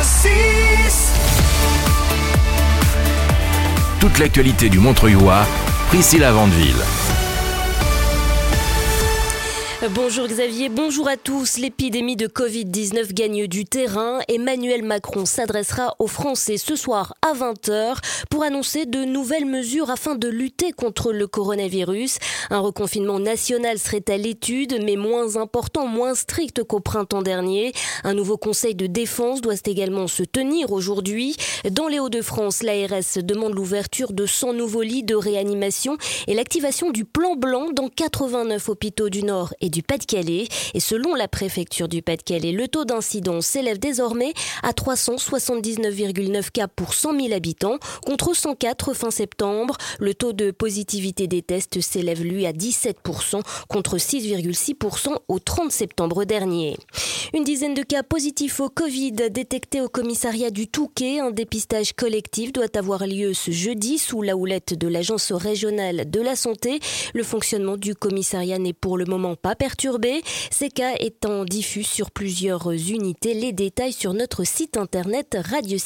6. Toute l'actualité du Montreuillois, Priscilla Vandeville. Bonjour Xavier, bonjour à tous. L'épidémie de Covid-19 gagne du terrain. Emmanuel Macron s'adressera aux Français ce soir à 20h pour annoncer de nouvelles mesures afin de lutter contre le coronavirus. Un reconfinement national serait à l'étude, mais moins important, moins strict qu'au printemps dernier. Un nouveau conseil de défense doit également se tenir aujourd'hui. Dans les Hauts-de-France, l'ARS demande l'ouverture de 100 nouveaux lits de réanimation et l'activation du plan blanc dans 89 hôpitaux du Nord et du Pas-de-Calais. Et selon la préfecture du Pas-de-Calais, le taux d'incidence s'élève désormais à 379,9 cas pour 100 000 habitants contre 104 fin septembre. Le taux de positivité des tests s'élève lui à 17% contre 6,6% au 30 septembre dernier. Une dizaine de cas positifs au Covid détectés au commissariat du Touquet. Un dépistage collectif doit avoir lieu ce jeudi sous la houlette de l'Agence régionale de la santé. Le fonctionnement du commissariat n'est pour le moment pas perturbé. Ces cas étant diffus sur plusieurs unités. Les détails sur notre site internet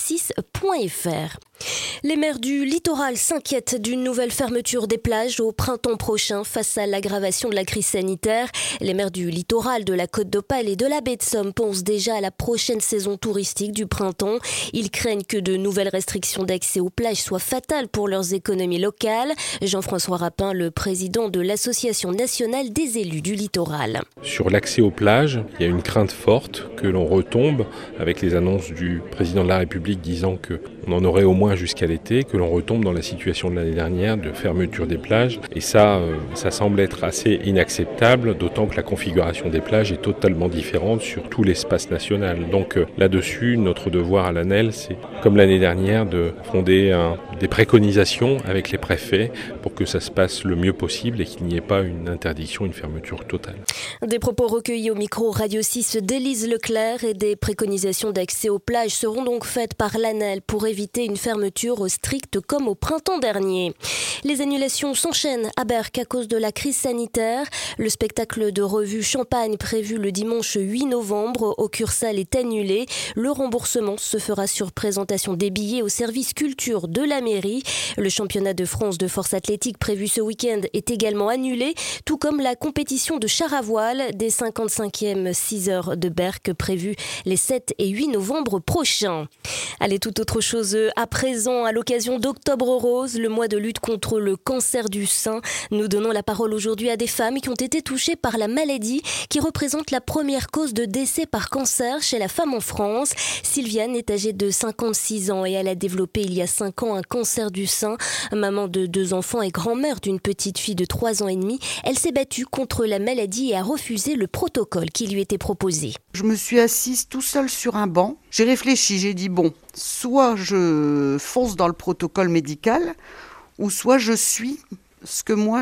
radio6.fr. Les maires du littoral s'inquiètent d'une nouvelle fermeture des plages au printemps prochain face à l'aggravation de la crise sanitaire. Les maires du littoral, de la Côte d'Opale et de la baie de Somme pensent déjà à la prochaine saison touristique du printemps. Ils craignent que de nouvelles restrictions d'accès aux plages soient fatales pour leurs économies locales. Jean-François Rapin, le président de l'Association nationale des élus du littoral. Sur l'accès aux plages, il y a une crainte forte que l'on retombe avec les annonces du président de la République disant qu'on en aurait au moins jusqu'à l'été, que l'on retombe dans la situation de l'année dernière de fermeture des plages. Et ça semble être assez inacceptable, d'autant que la configuration des plages est totalement différente sur tout l'espace national. Donc là-dessus, notre devoir à l'ANEL, c'est, comme l'année dernière, de fonder des préconisations avec les préfets pour que ça se passe le mieux possible et qu'il n'y ait pas une interdiction, une fermeture totale. Des propos recueillis au micro Radio 6 d'Élise Leclerc et des préconisations d'accès aux plages seront donc faites par l'ANEL pour éviter une fermeture stricte comme au printemps dernier. Les annulations s'enchaînent à Berck à cause de la crise sanitaire. Le spectacle de revue Champagne prévu le dimanche 8 novembre au Cursal est annulé. Le remboursement se fera sur présentation des billets au service culture de la mairie. Le championnat de France de force athlétique prévu ce week-end est également annulé, tout comme la compétition de char à voile des 55e 6 heures de Berck prévue les 7 et 8 novembre prochains. Allez, tout autre chose à présent, à l'occasion d'Octobre Rose, le mois de lutte contre le cancer du sein. Nous donnons la parole aujourd'hui à des femmes qui ont été touchées par la maladie qui représente la première cause de décès par cancer chez la femme en France. Sylviane est âgée de 56 ans et elle a développé il y a 5 ans un cancer du sein. Maman de 2 enfants et grand-mère d'une petite fille de 3 ans et demi, elle s'est battue contre la maladie et a refusé le protocole qui lui était proposé. Je me suis assise tout seul sur un banc. J'ai réfléchi, j'ai dit bon, soit je fonce dans le protocole médical, ou soit je suis ce que moi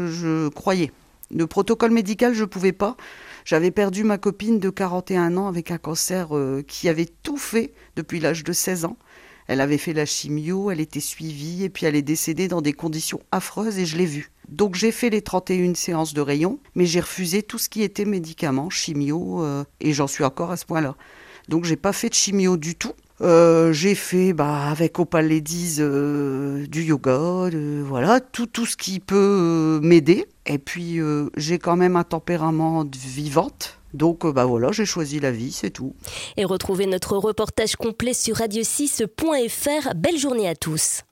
je croyais. Le protocole médical, je ne pouvais pas. J'avais perdu ma copine de 41 ans avec un cancer qui avait tout fait depuis l'âge de 16 ans. Elle avait fait la chimio, elle était suivie et puis elle est décédée dans des conditions affreuses et je l'ai vue. Donc j'ai fait les 31 séances de rayon, mais j'ai refusé tout ce qui était médicaments, chimio, et j'en suis encore à ce point-là. Donc j'ai pas fait de chimio du tout. J'ai fait avec Opal Ladies du yoga, voilà, tout ce qui peut m'aider. Et puis j'ai quand même un tempérament de vivante. Donc voilà, j'ai choisi la vie, c'est tout. Et retrouvez notre reportage complet sur radio6.fr. Belle journée à tous.